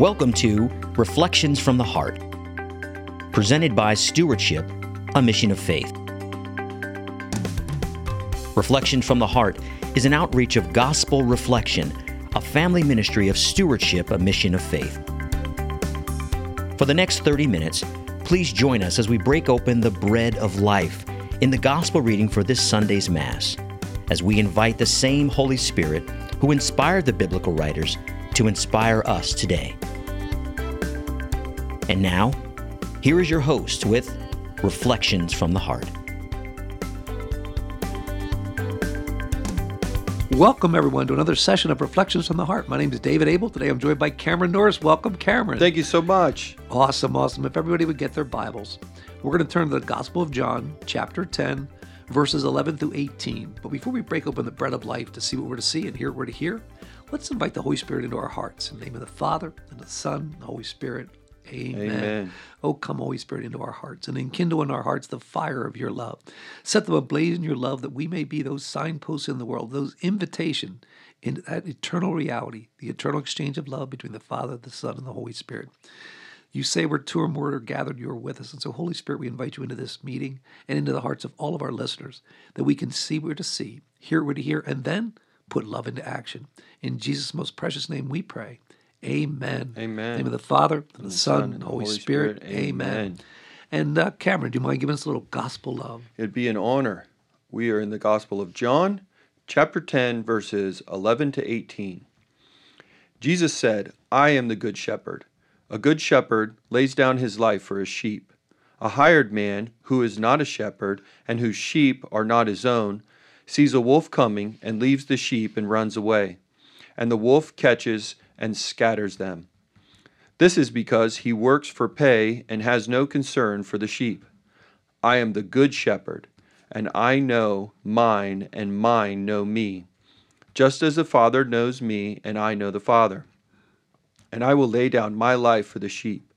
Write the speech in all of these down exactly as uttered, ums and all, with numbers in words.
Welcome to Reflections from the Heart, presented by Stewardship, a Mission of Faith. Reflections from the Heart is an outreach of gospel reflection, a family ministry of Stewardship, a Mission of Faith. For the next thirty minutes, please join us as we break open the bread of life in the gospel reading for this Sunday's Mass, as we invite the same Holy Spirit who inspired the biblical writers to inspire us today. And now, here is your host with Reflections from the Heart. Welcome, everyone, to another session of Reflections from the Heart. My name is David Abel. Today I'm joined by Cameron Norris. Welcome, Cameron. Thank you so much. Awesome, awesome. If everybody would get their Bibles, we're going to turn to the Gospel of John, chapter ten, verses eleven through eighteen. But before we break open the bread of life to see what we're to see and hear what we're to hear, let's invite the Holy Spirit into our hearts. In the name of the Father, and the Son, and the Holy Spirit. Amen. Amen. Oh, come, Holy Spirit, into our hearts and enkindle in our hearts the fire of your love. Set them ablaze in your love that we may be those signposts in the world, those invitation into that eternal reality, the eternal exchange of love between the Father, the Son, and the Holy Spirit. You say where two or more are gathered, you are with us. And so, Holy Spirit, we invite you into this meeting and into the hearts of all of our listeners, that we can see what we're to see, hear what we're to hear, and then put love into action. In Jesus' most precious name we pray. Amen. Amen. In the name of the Father, and the Son, and the Holy Holy Spirit. Spirit. Amen. Amen. And uh, Cameron, do you mind giving us a little gospel love? It'd be an honor. We are in the Gospel of John, chapter ten, verses eleven to eighteen. Jesus said, I am the good shepherd. A good shepherd lays down his life for his sheep. A hired man, who is not a shepherd, and whose sheep are not his own, sees a wolf coming and leaves the sheep and runs away. And the wolf catches and scatters them. This is because he works for pay and has no concern for the sheep. I am the good shepherd, and I know mine, and mine know me, just as the Father knows me, and I know the Father. And I will lay down my life for the sheep.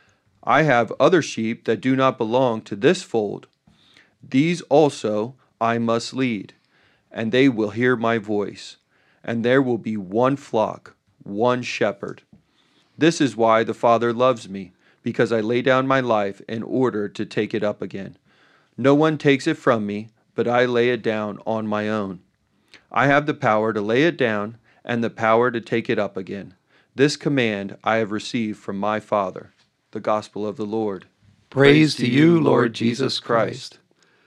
I have other sheep that do not belong to this fold. These also I must lead, and they will hear my voice, and there will be one flock, one shepherd. This is why the Father loves me, because I lay down my life in order to take it up again. No one takes it from me, but I lay it down on my own. I have the power to lay it down and the power to take it up again. This command I have received from my Father. The Gospel of the Lord. Praise, Praise to you, Lord Jesus Christ.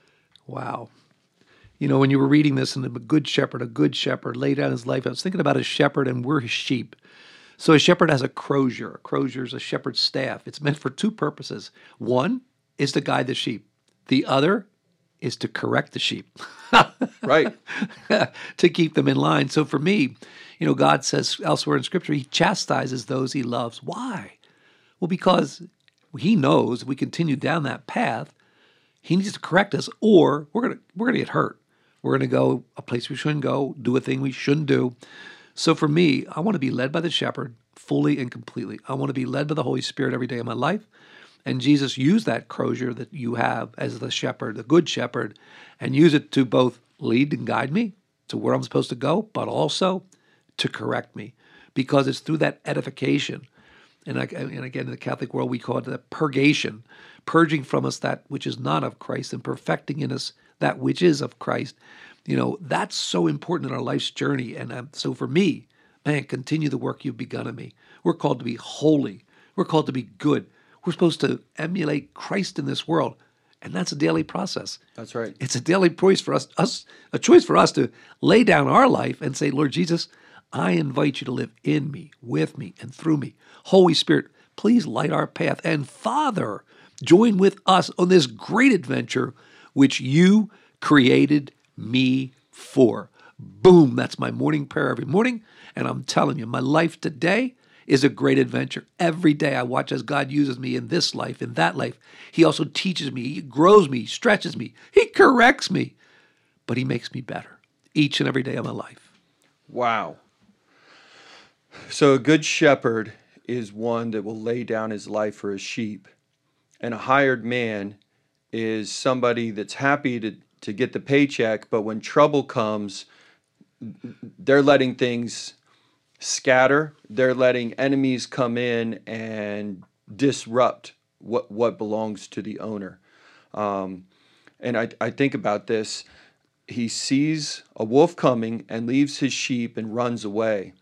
Wow. You know, when you were reading this, and a good shepherd, a good shepherd laid down his life, I was thinking about a shepherd, and we're his sheep. So a shepherd has a crozier. A crozier is a shepherd's staff. It's meant for two purposes. One is to guide the sheep. The other is to correct the sheep. Right. To keep them in line. So for me, you know, God says elsewhere in Scripture, he chastises those he loves. Why? Well, because he knows if we continue down that path, he needs to correct us, or we're gonna we're gonna get hurt. We're going to go a place we shouldn't go, do a thing we shouldn't do. So for me, I want to be led by the shepherd fully and completely. I want to be led by the Holy Spirit every day of my life. And Jesus used that crozier that you have as the shepherd, the good shepherd, and use it to both lead and guide me to where I'm supposed to go, but also to correct me. Because it's through that edification. And, I, and again, in the Catholic world, we call it the purgation, purging from us that which is not of Christ and perfecting in us that which is of Christ. You know, that's so important in our life's journey. And um, so for me, man, continue the work you've begun in me. We're called to be holy. We're called to be good. We're supposed to emulate Christ in this world. And that's a daily process. That's right. It's a daily choice for us, us, a choice for us to lay down our life and say, Lord Jesus, I invite you to live in me, with me, and through me. Holy Spirit, please light our path. And Father, join with us on this great adventure which you created me for. Boom, that's my morning prayer every morning. And I'm telling you, my life today is a great adventure. Every day I watch as God uses me in this life, in that life. He also teaches me, he grows me, stretches me, he corrects me, but he makes me better each and every day of my life. Wow. So a good shepherd is one that will lay down his life for his sheep. And a hired man is somebody that's happy to, to get the paycheck, but when trouble comes, they're letting things scatter. They're letting enemies come in and disrupt what what belongs to the owner. Um, and I, I think about this. He sees a wolf coming and leaves his sheep and runs away.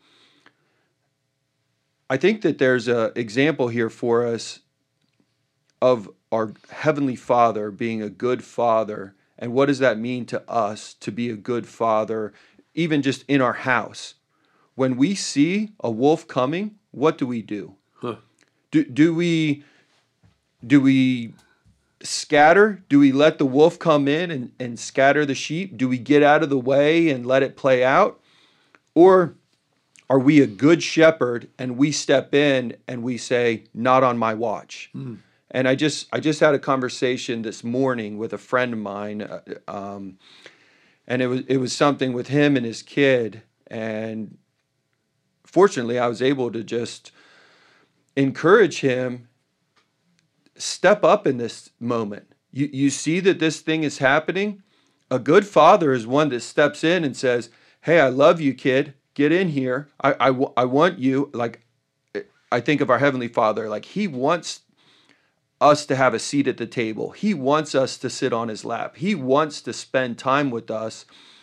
I think that there's an example here for us of our Heavenly Father being a good father. And what does that mean to us to be a good father, even just in our house? When we see a wolf coming, what do we do? Huh. Do, do we do we scatter? Do we let the wolf come in and, and scatter the sheep? Do we get out of the way and let it play out? Or are we a good shepherd and we step in and we say, not on my watch? Mm. And I just I just had a conversation this morning with a friend of mine, uh, um, and it was it was something with him and his kid. And fortunately, I was able to just encourage him, step up in this moment. You you see that this thing is happening. A good father is one that steps in and says, "Hey, I love you, kid. Get in here. I I, I want you." Like, I think of our Heavenly Father. Like, He wants us to have a seat at the table. He wants us to sit on His lap. He wants to spend time with us.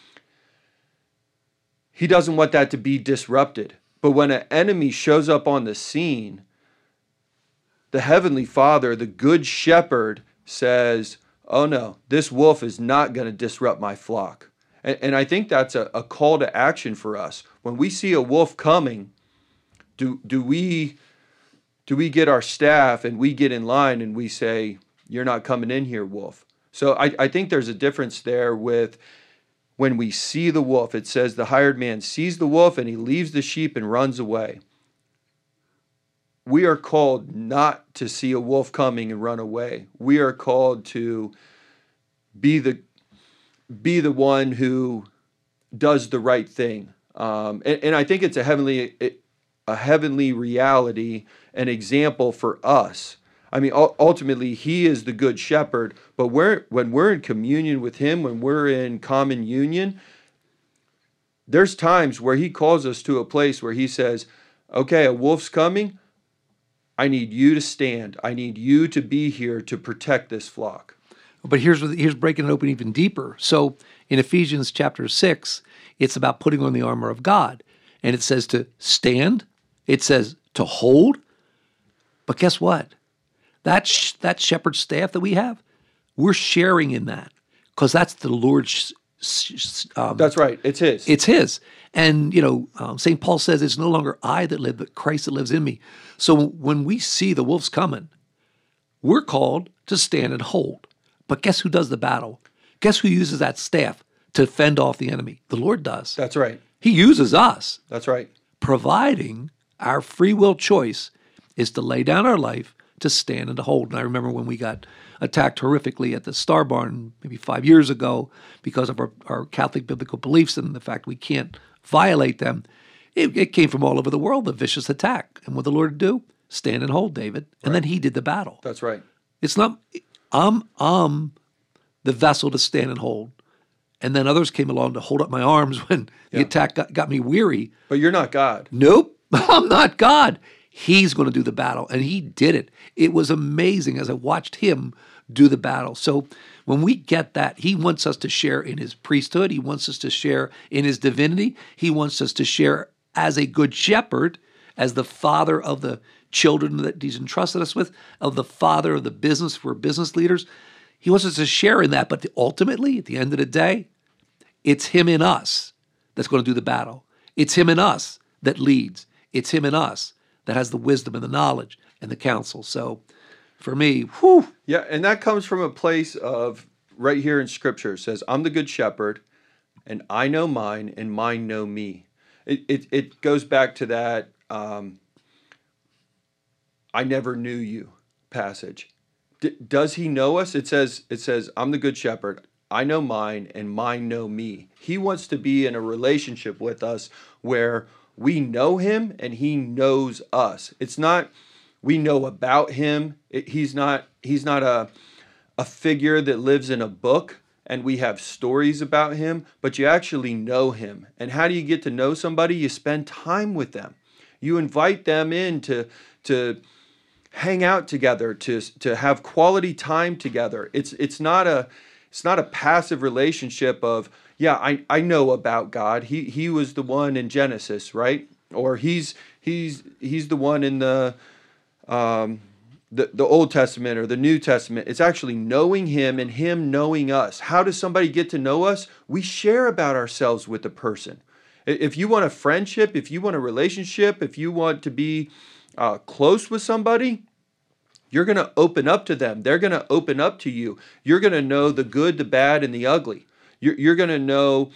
He doesn't want that to be disrupted. But when an enemy shows up on the scene, the Heavenly Father, the Good Shepherd, says, oh no, this wolf is not going to disrupt my flock. And, and I think that's a, a call to action for us. When we see a wolf coming, do do we... Do we get our staff and we get in line and we say, you're not coming in here, wolf? So I, I think there's a difference there with when we see the wolf. It says the hired man sees the wolf and he leaves the sheep and runs away. We are called not to see a wolf coming and run away. We are called to be the, be the one who does the right thing. Um, and, and I think it's a heavenly... It, a heavenly reality, an example for us. I mean, ultimately, He is the Good Shepherd, but we're, when we're in communion with Him, when we're in common union, there's times where He calls us to a place where He says, okay, a wolf's coming. I need you to stand. I need you to be here to protect this flock. But here's here's breaking it open even deeper. So in Ephesians chapter six, it's about putting on the armor of God. And it says to stand. It says to hold. But guess what? That sh- that shepherd staff that we have, we're sharing in that because that's the Lord's. Um, that's right. It's His. It's His. And, you know, um, Saint Paul says it's no longer I that live, but Christ that lives in me. So when we see the wolves coming, we're called to stand and hold. But guess who does the battle? Guess who uses that staff to fend off the enemy? The Lord does. That's right. He uses us. That's right. Providing our free will choice is to lay down our life to stand and to hold. And I remember when we got attacked horrifically at the Star Barn maybe five years ago because of our, our Catholic biblical beliefs and the fact we can't violate them. It, it came from all over the world, the vicious attack. And what did the Lord do? Stand and hold, David. And right. then He did the battle. That's right. It's not, I'm, I'm the vessel to stand and hold. And then others came along to hold up my arms when the yeah. attack got, got me weary. But you're not God. Nope. I'm not God. He's going to do the battle. And He did it. It was amazing as I watched Him do the battle. So when we get that, He wants us to share in His priesthood. He wants us to share in His divinity. He wants us to share as a good shepherd, as the father of the children that He's entrusted us with, of the father of the business for business leaders. He wants us to share in that. But ultimately, at the end of the day, it's Him in us that's going to do the battle. It's Him in us that leads. It's Him in us that has the wisdom and the knowledge and the counsel. So for me, whew. Yeah, and that comes from a place of, right here in Scripture, it says, I'm the good shepherd, and I know mine, and mine know me. It it, it goes back to that um, I never knew you passage. D- does He know us? It says, it says, I'm the good shepherd. I know mine, and mine know me. He wants to be in a relationship with us where we know Him and He knows us. It's not we know about Him. It, he's not he's not a a figure that lives in a book. and we have stories about him, but you actually know him. And how do you get to know somebody? You spend time with them. You invite them in to, to hang out together, to, to have quality time together. It's, it's not a, it's not a passive relationship of, yeah, I, I know about God. He, he was the one in Genesis, right? Or he's, he's, he's the one in the, um, the, the Old Testament or the New Testament. It's actually knowing him and him knowing us. How does somebody get to know us? We share about ourselves with the person. If you want a friendship, if you want a relationship, if you want to be uh, close with somebody, you're going to open up to them. They're going to open up to you. You're going to know the good, the bad, and the ugly. You're, you're going to know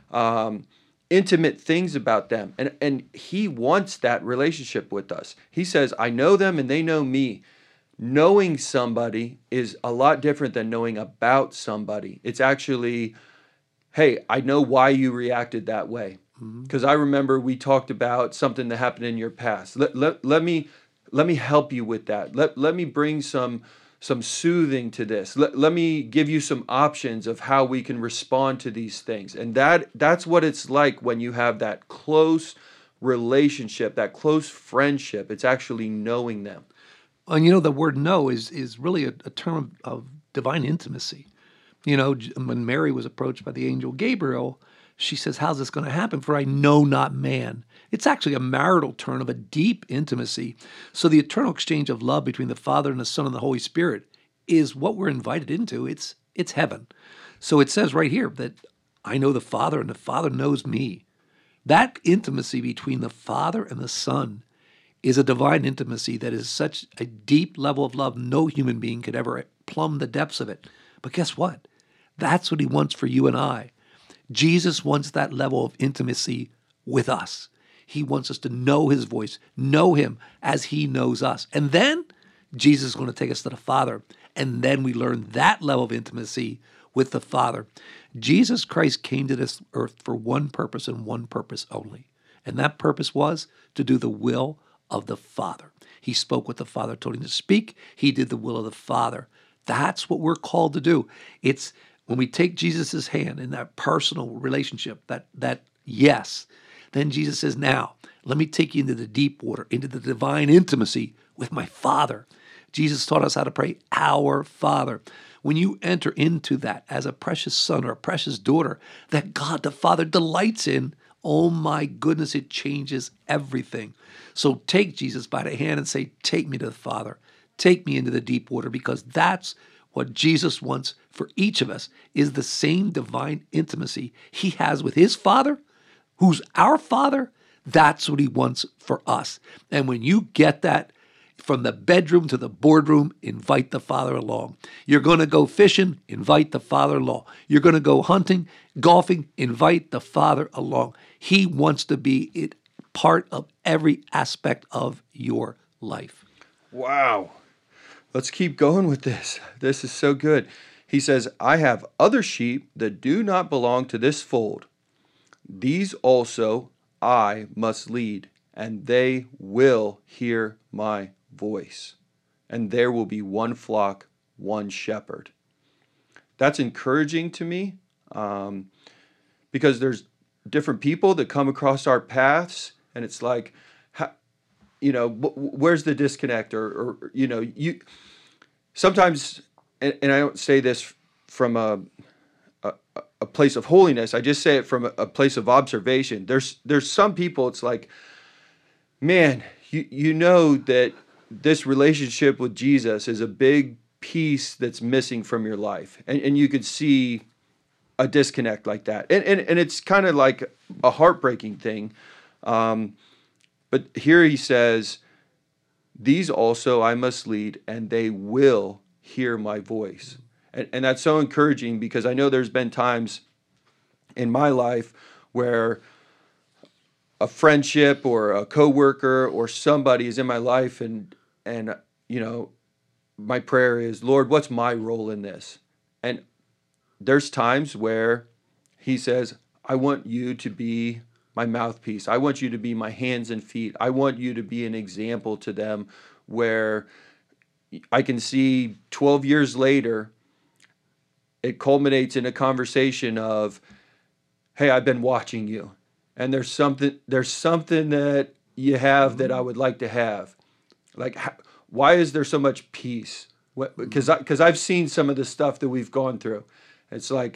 um, intimate things about them. And, and he wants that relationship with us. He says, I know them and they know me. Knowing somebody is a lot different than knowing about somebody. It's actually, hey, I know why you reacted that way. Because I remember we talked about something that happened in your past. Let, let, let me let me help you with that. Let, let me bring some some soothing to this. Let, let me give you some options of how we can respond to these things. And that that's what it's like when you have that close relationship, that close friendship. It's actually knowing them. And you know, the word know is is really a, a term of, of divine intimacy. You know, when Mary was approached by the angel Gabriel, she says, how's this going to happen? For I know not man. It's actually a marital term of a deep intimacy. So the eternal exchange of love between the Father and the Son and the Holy Spirit is what we're invited into. It's it's heaven. So it says right here that I know the Father and the Father knows me. That intimacy between the Father and the Son is a divine intimacy that is such a deep level of love, no human being could ever plumb the depths of it. But guess what? That's what he wants for you and I. Jesus wants that level of intimacy with us. He wants us to know his voice, know him as he knows us. And then Jesus is going to take us to the Father. And then we learn that level of intimacy with the Father. Jesus Christ came to this earth for one purpose and one purpose only. And that purpose was to do the will of the Father. He spoke what the Father told him to speak. He did the will of the Father. That's what we're called to do. It's when we take Jesus' hand in that personal relationship, that that yes, then Jesus says, now, let me take you into the deep water, into the divine intimacy with my Father. Jesus taught us how to pray, our Father. When you enter into that as a precious son or a precious daughter that God the Father delights in, oh my goodness, it changes everything. So take Jesus by the hand and say, take me to the Father. Take me into the deep water, because that's what Jesus wants for each of us, is the same divine intimacy he has with his Father, who's our Father. That's what he wants for us. And when you get that, from the bedroom to the boardroom, invite the Father along. You're going to go fishing, invite the Father along. You're going to go hunting, golfing, invite the Father along. He wants to be it, part of every aspect of your life. Wow. Let's keep going with this. This is so good. He says, I have other sheep that do not belong to this fold. These also I must lead, and they will hear my voice. And there will be one flock, one shepherd. That's encouraging to me, um, because there's different people that come across our paths, and it's like, how, you know, where's the disconnect? Or, or you know, you sometimes, and, and I don't say this from a, a a place of holiness. I just say it from a, a place of observation. There's there's some people, it's like, man, you you know that this relationship with Jesus is a big piece that's missing from your life, and and you could see a disconnect like that, and and and it's kind of like a heartbreaking thing. Um, but here he says, these also I must lead, and they will hear my voice. And, and that's so encouraging, because I know there's been times in my life where a friendship or a coworker or somebody is in my life, and and you know, my prayer is, Lord, what's my role in this? And there's times where he says, I want you to be my mouthpiece. I want you to be my hands and feet. I want you to be an example to them, where I can see twelve years later, it culminates in a conversation of, hey, I've been watching you, and there's something there's something that you have that I would like to have. Like, how, why is there so much peace? What, because because I've seen some of the stuff that we've gone through. It's like,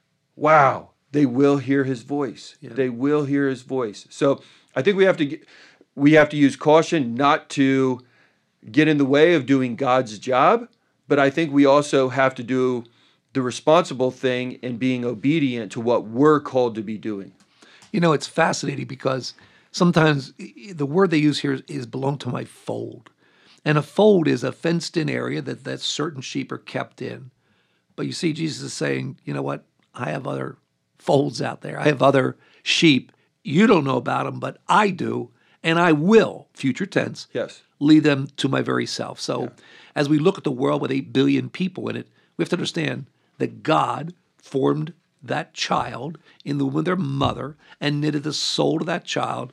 wow, they will hear his voice. Yeah. They will hear his voice. So I think we have to get, we have to use caution not to get in the way of doing God's job, but I think we also have to do the responsible thing in being obedient to what we're called to be doing. You know, it's fascinating because sometimes the word they use here is, is belong to my fold. And a fold is a fenced-in area that, that certain sheep are kept in. But you see, Jesus is saying, you know what? I have other folds out there. I have other sheep. You don't know about them, but I do, and I will, future tense, Yes. lead them to my very self. So Yeah. as we look at the world with eight billion people in it, we have to understand that God formed that child in the womb of their mother and knitted the soul to that child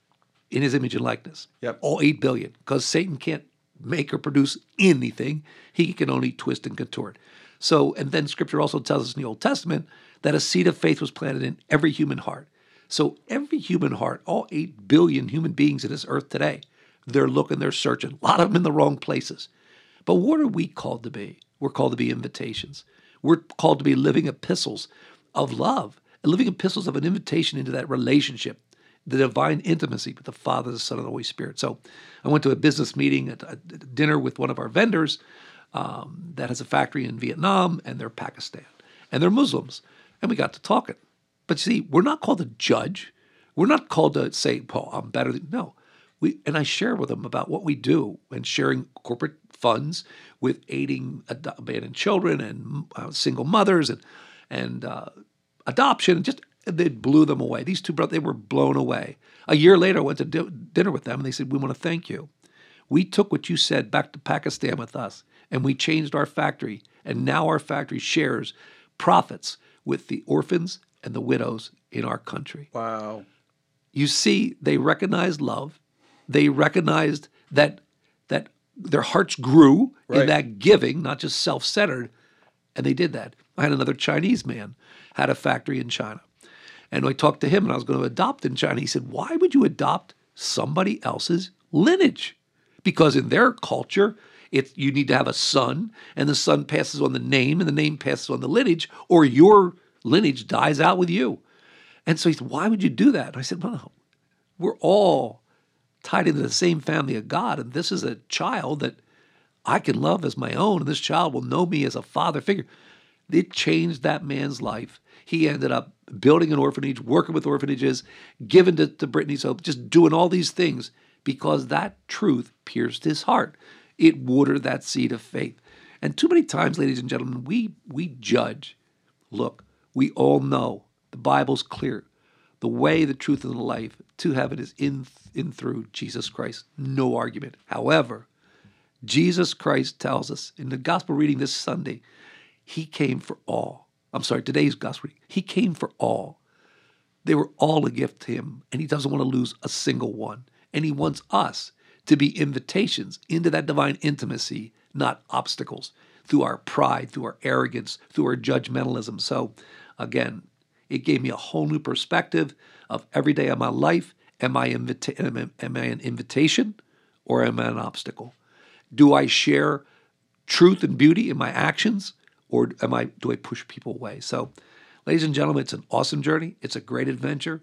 in his image and likeness. Yep. All eight billion, because Satan can't make or produce anything. He can only twist and contort. So, and then Scripture also tells us in the Old Testament that a seed of faith was planted in every human heart. So every human heart, all eight billion human beings in this earth today, they're looking, they're searching, a lot of them in the wrong places. But what are we called to be? We're called to be invitations. We're called to be living epistles of love, living epistles of an invitation into that relationship, the divine intimacy with the Father, the Son, and the Holy Spirit. So I went to a business meeting, at a dinner with one of our vendors um, that has a factory in Vietnam, and they're Pakistan, and they're Muslims. And we got to talking. But see, we're not called to judge. We're not called to say, Paul, I'm better than, no. We, and I share with them about what we do and sharing corporate funds with aiding ad- abandoned children and uh, single mothers and and uh, adoption. And just they blew them away. These two brothers, they were blown away. A year later, I went to di- dinner with them, and they said, we want to thank you. We took what you said back to Pakistan with us, and we changed our factory, and now our factory shares profits with the orphans and the widows in our country. Wow. You see, they recognized love. They recognized that that their hearts grew Right. in that giving, not just self-centered, and they did that. I had another Chinese man, had a factory in China. And I talked to him, and I was going to adopt in China. He said, why would you adopt somebody else's lineage? Because in their culture, it, you need to have a son, and the son passes on the name, and the name passes on the lineage, or your lineage dies out with you. And so he said, why would you do that? And I said, well, no, we're all tied into the same family of God, and this is a child that I can love as my own, and this child will know me as a father figure. It changed that man's life. He ended up building an orphanage, working with orphanages, giving to, to Brittany's Hope, just doing all these things because that truth pierced his heart. It watered that seed of faith. And too many times, ladies and gentlemen, we we judge. Look, we all know the Bible's clear. The way, the truth, and the life to heaven is in, in through Jesus Christ. No argument. However, Jesus Christ tells us in the gospel reading this Sunday, he came for all. I'm sorry, today's gospel reading. He came for all. They were all a gift to him, and he doesn't want to lose a single one. And he wants us to be invitations into that divine intimacy, not obstacles, through our pride, through our arrogance, through our judgmentalism. So, again, it gave me a whole new perspective of every day of my life. Am I, invita- am, am I an invitation or am I an obstacle? Do I share truth and beauty in my actions, or am I do I push people away? So, ladies and gentlemen, it's an awesome journey. It's a great adventure.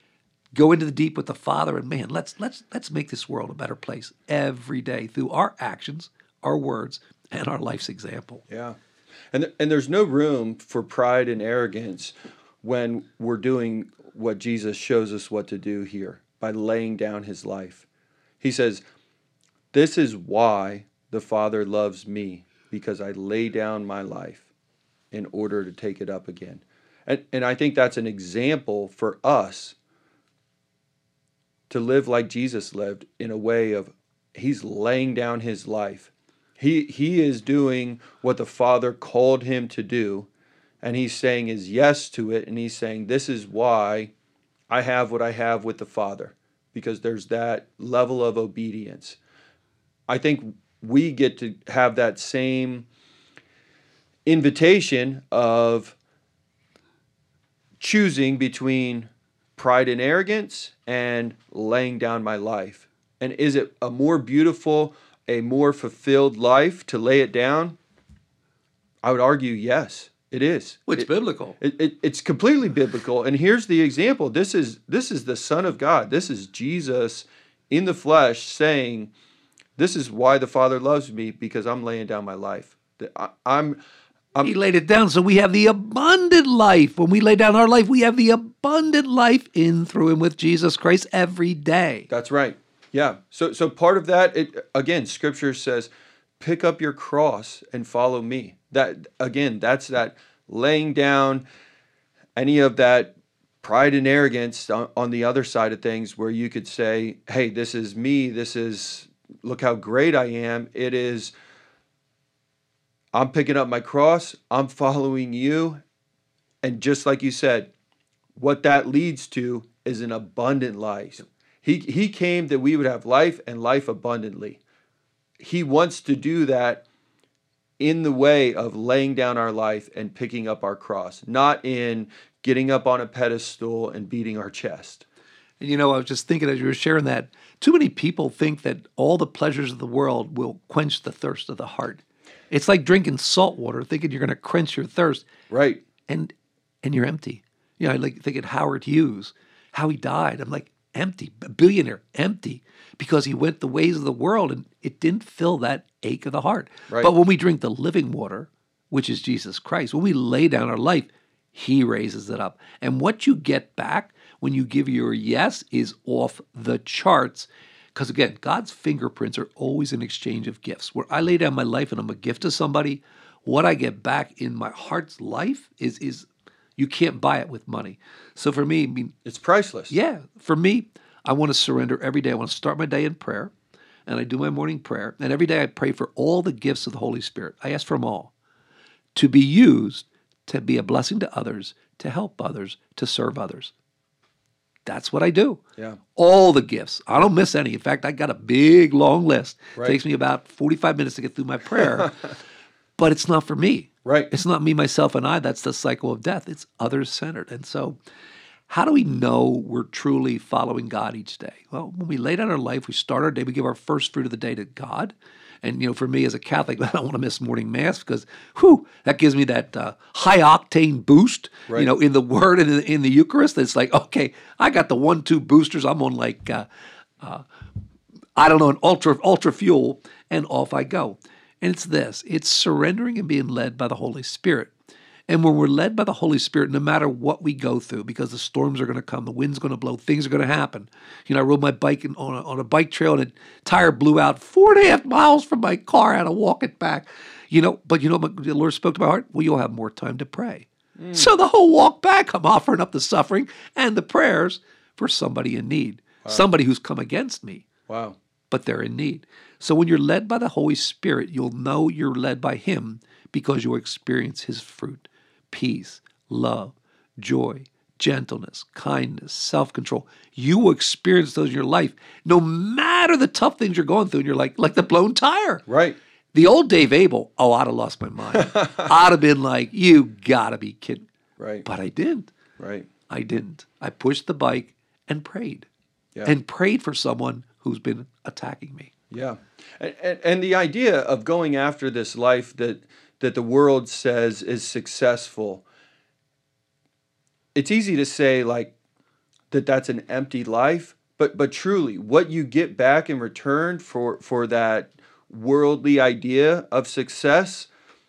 Go into the deep with the Father, and man, let's let's let's make this world a better place every day through our actions, our words, and our life's example. Yeah. And th- and there's no room for pride and arrogance when we're doing what Jesus shows us what to do here by laying down his life. He says, "This is why the Father loves me, because I lay down my life in order to take it up again." And and I think that's an example for us to live like Jesus lived, in a way of he's laying down his life. He he is doing what the Father called him to do, and he's saying his yes to it, and he's saying, this is why I have what I have with the Father, because there's that level of obedience. I think we get to have that same invitation of choosing between pride and arrogance and laying down my life. And is it a more beautiful, a more fulfilled life to lay it down? I would argue yes, it is. Well, it's It- biblical. It, it, it's completely biblical. And here's the example. This is this is the Son of God. This is Jesus in the flesh saying, this is why the Father loves me, because I'm laying down my life. That I, I'm I'm He laid it down so we have the abundant life. When we lay down our life, we have the abundant life in, through, and with Jesus Christ every day. That's right. Yeah. So so part of that, it again, Scripture says, pick up your cross and follow me. That again, that's that laying down any of that pride and arrogance on, on the other side of things, where you could say, hey, this is me. This is, look how great I am. It is, I'm picking up my cross. I'm following you. And just like you said, what that leads to is an abundant life. He, he came that we would have life and life abundantly. He wants to do that in the way of laying down our life and picking up our cross, not in getting up on a pedestal and beating our chest. And you know, I was just thinking as you were sharing that, too many people think that all the pleasures of the world will quench the thirst of the heart. It's like drinking salt water, thinking you're going to quench your thirst. Right. And and you're empty. You know, I like thinking Howard Hughes, how he died. I'm like, empty, a billionaire, empty, because he went the ways of the world and it didn't fill that ache of the heart. Right. But when we drink the living water, which is Jesus Christ, when we lay down our life, he raises it up. And what you get back when you give your yes is off the charts. Because again, God's fingerprints are always an exchange of gifts. Where I lay down my life and I'm a gift to somebody, what I get back in my heart's life is is you can't buy it with money. So for me, I mean, It's priceless. yeah, for me, I want to surrender every day. I want to start my day in prayer, and I do my morning prayer. And every day I pray for all the gifts of the Holy Spirit. I ask for them all to be used to be a blessing to others, to help others, to serve others. That's what I do. Yeah. All the gifts. I don't miss any. In fact, I got a big, long list. Right. It takes me about forty-five minutes to get through my prayer, but it's not for me. Right. It's not me, myself, and I. That's the cycle of death. It's others-centered. And so how do we know we're truly following God each day? Well, when we lay down our life, we start our day, we give our first fruit of the day to God. And, you know, for me as a Catholic, I don't want to miss morning mass because, whew, that gives me that uh, high-octane boost, Right. you know, in the Word and in the, in the Eucharist. It's like, okay, I got the one two boosters. I'm on like, uh, uh, I don't know, an ultra, ultra fuel, and off I go. And it's this. It's surrendering and being led by the Holy Spirit. And when we're led by the Holy Spirit, no matter what we go through, because the storms are going to come, the wind's going to blow, things are going to happen. You know, I rode my bike in, on, a, on a bike trail and a tire blew out four and a half miles from my car. I had to walk it back. You know, but you know what the Lord spoke to my heart? Well, you'll have more time to pray. Mm. So the whole walk back, I'm offering up the suffering and the prayers for somebody in need, wow. Somebody who's come against me. Wow. But they're in need. So when you're led by the Holy Spirit, you'll know you're led by him because you'll experience his fruit. Peace, love, joy, gentleness, kindness, self-control. You will experience those in your life, no matter the tough things you're going through. And you're like, like the blown tire. Right. The old Dave Abel, oh, I'd have lost my mind. I'd have been like, you gotta be kidding. Right. But I didn't. Right. I didn't. I pushed the bike and prayed. Yeah. And prayed for someone who's been attacking me. Yeah. And, and, and the idea of going after this life that that the world says is successful, it's easy to say like that that's an empty life, but but truly what you get back in return for for that worldly idea of success,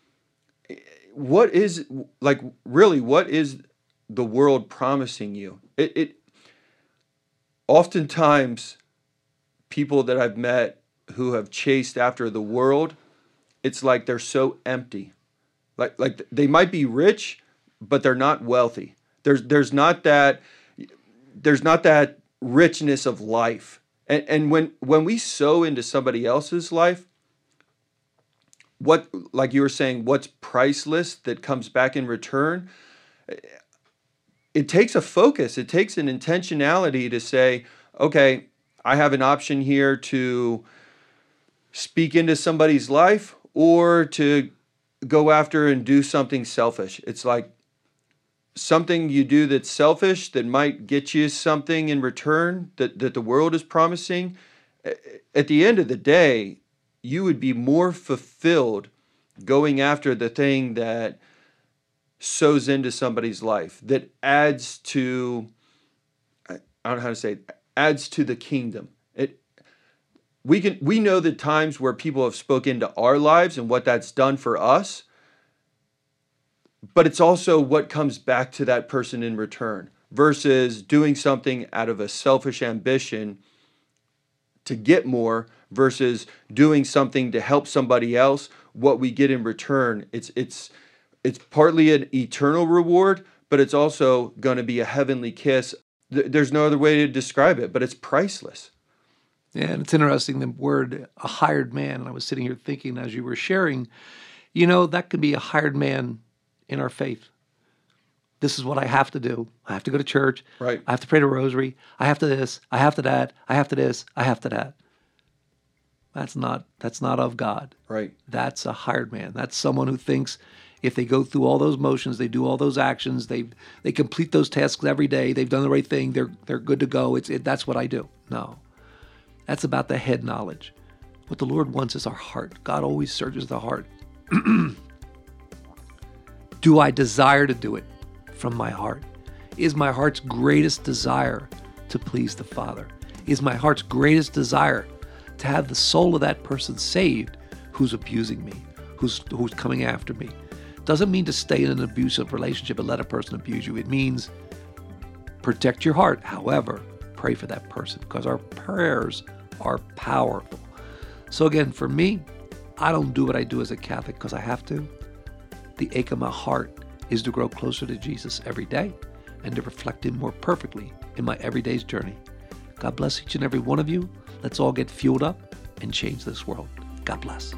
what is like really what is the world promising you? It it oftentimes people that I've met who have chased after the world, it's like they're so empty. Like like they might be rich, but they're not wealthy. There's there's not that there's not that richness of life. And and when when we sow into somebody else's life, what like you were saying, what's priceless that comes back in return, it takes a focus. It takes an intentionality to say, okay, I have an option here to speak into somebody's life or to go after and do something selfish. It's like something you do that's selfish that might get you something in return that, that the world is promising. At the end of the day, you would be more fulfilled going after the thing that sows into somebody's life, that adds to, I don't know how to say it, adds to the kingdom. It, we can we know the times where people have spoken into our lives and what that's done for us, but it's also what comes back to that person in return versus doing something out of a selfish ambition to get more versus doing something to help somebody else. What we get in return, it's it's it's partly an eternal reward, but it's also going to be a heavenly kiss. There's no other way to describe it, but it's priceless. Yeah, and it's interesting, the word a hired man. And I was sitting here thinking as you were sharing, you know, that could be a hired man in our faith. This is what I have to do. I have to go to church. Right. I have to pray the rosary. I have to this. I have to that. I have to this. I have to that. That's not that's not of God. Right. That's a hired man. That's someone who thinks if they go through all those motions, they do all those actions, they they complete those tasks every day, they've done the right thing, they're they're good to go. It's it, that's what I do. No. That's about the head knowledge. What the Lord wants is our heart. God always searches the heart. Do I desire to do it from my heart? Is my heart's greatest desire to please the Father? Is my heart's greatest desire to have the soul of that person saved who's abusing me, who's who's coming after me? Doesn't mean to stay in an abusive relationship and let a person abuse you. It means protect your heart. However, pray for that person because our prayers are powerful. So again, for me, I don't do what I do as a Catholic because I have to. The ache of my heart is to grow closer to Jesus every day and to reflect Him more perfectly in my everyday's journey. God bless each and every one of you. Let's all get fueled up and change this world. God bless.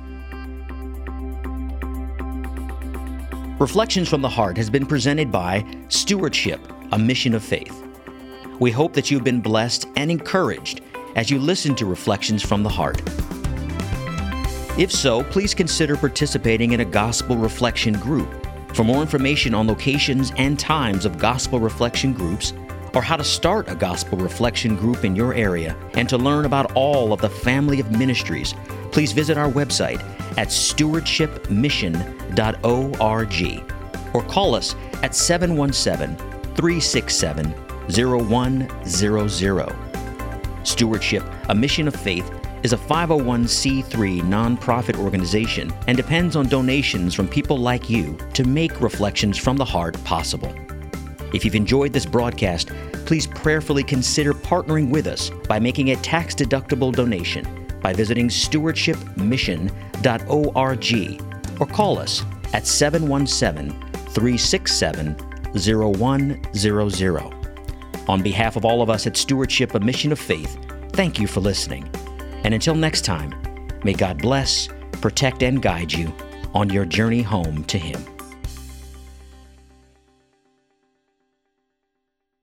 Reflections from the Heart has been presented by Stewardship, a Mission of Faith. We hope that you've been blessed and encouraged as you listen to Reflections from the Heart. If so, please consider participating in a gospel reflection group. For more information on locations and times of gospel reflection groups, or how to start a gospel reflection group in your area, and to learn about all of the family of ministries, please visit our website at stewardship mission dot org or call us at seven one seven, three six seven, zero one zero zero. Stewardship, a Mission of Faith, is a five oh one c three nonprofit organization and depends on donations from people like you to make Reflections from the Heart possible. If you've enjoyed this broadcast, please prayerfully consider partnering with us by making a tax-deductible donation by visiting stewardship mission dot org or call us at seven one seven, three six seven, zero one zero zero. On behalf of all of us at Stewardship, a Mission of Faith, thank you for listening. And until next time, may God bless, protect, and guide you on your journey home to Him.